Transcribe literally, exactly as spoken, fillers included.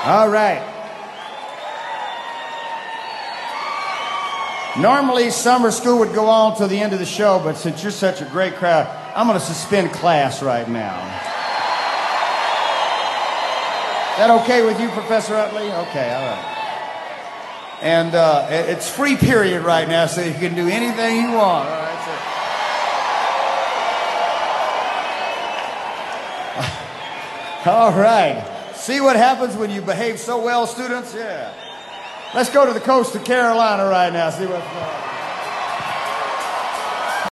All right. Normally, summer school would go on till the end of the show, but since you're such a great crowd, I'm going to suspend class right now. Is that okay with you, Professor Utley? Okay, all right. And uh, it's free period right now, so you can do anything you want. All right, so. All right. See what happens when you behave so well, students? Yeah. Let's go to the coast of Carolina right now. See what's going on.